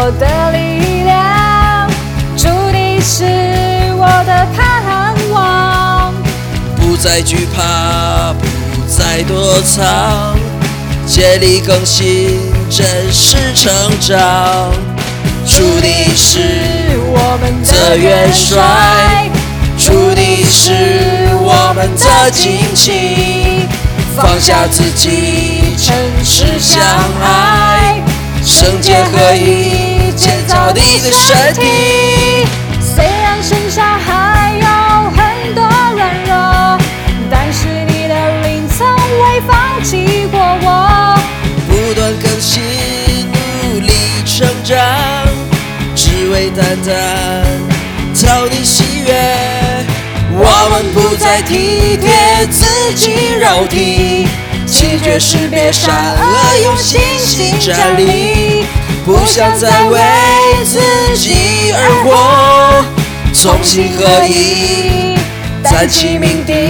我的力量，主你是我的盼望。 不再惧怕，不再躲藏，竭力更新，真实成长。主你是我们的元帅，主你是我们的旌旗，放下自己，诚实相爱，圣洁合一，建造你的身体。 虽然身上还有很多软弱，但是你的灵从未放弃过我。 不断更新，努力成长，只为单单讨你喜悦。我们不再体贴自己肉体，弃绝识别善恶，用信心站立，不想再为自己而活，同心合一，站起鸣笛。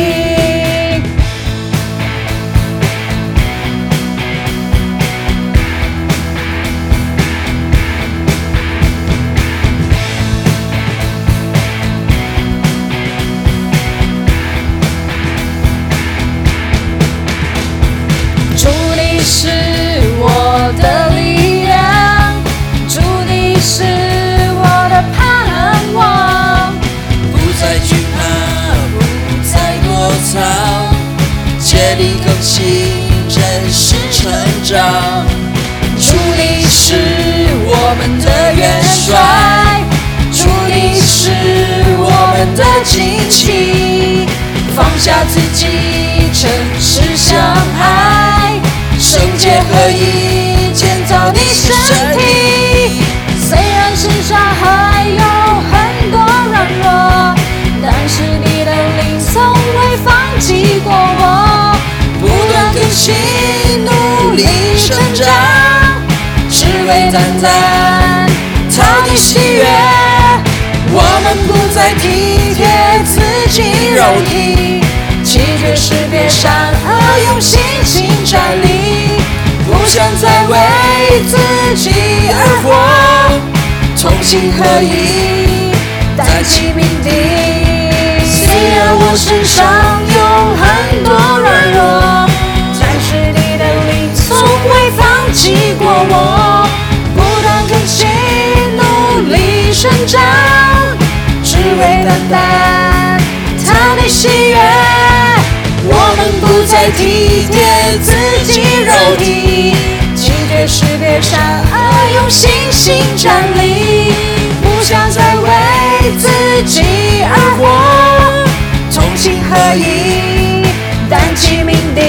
主你是我的力量，主你是我的盼望。 不再惧怕，不再躲藏，竭力更新，真实成长。主你是我们的元帅，主你是我们的旌旗，放下自己，诚实相爱，圣洁合一，建造你身体。 虽然身上还有很多软弱，但是你的灵从未放弃过我。 不断更新，努力成长，只为单单讨你喜悦。我们不再体贴自己肉体，弃绝识别善恶，用信心站立，不想再为自己而活，同心合一，站起鸣笛。虽然我身上有很多软弱，但是你的灵从未放弃过我。不断更新，努力成长，只为单单讨你喜悦。我们不再体贴自己肉体，弃绝识别善恶，用信心站立，不想再为自己而活，同心合一，担起鸣笛。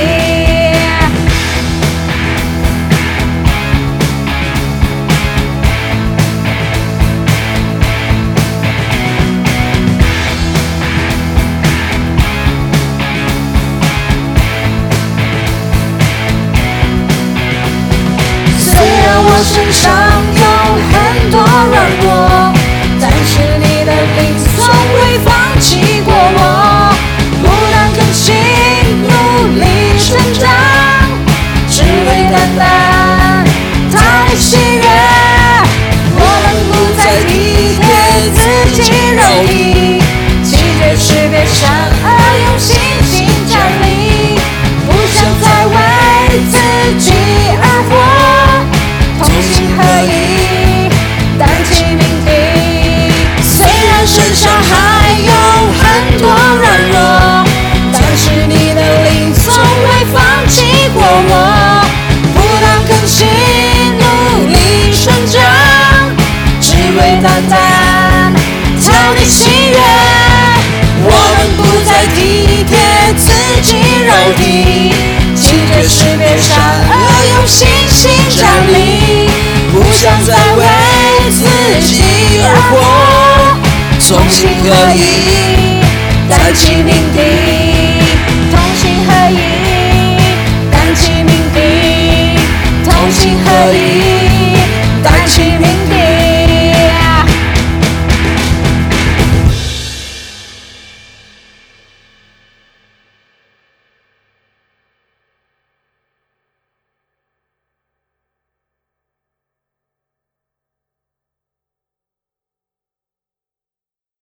我身上有很多软弱，但是你的灵从未放弃过我。不断更新，努力成长，只为单单讨你喜悦。我们不再体贴自己肉体，弃绝识别善恶，用信心站立，不想再为自己而活，同心合一，担起鸣笛。虽然身上还有很多软弱，但是你的灵从未放弃过我。不断更新，努力成长，只为单单讨你喜悦。我们不再体贴自己肉体，弃绝识别善恶，用信心站立，不想再为自己而活，同心合一，担起鸣笛。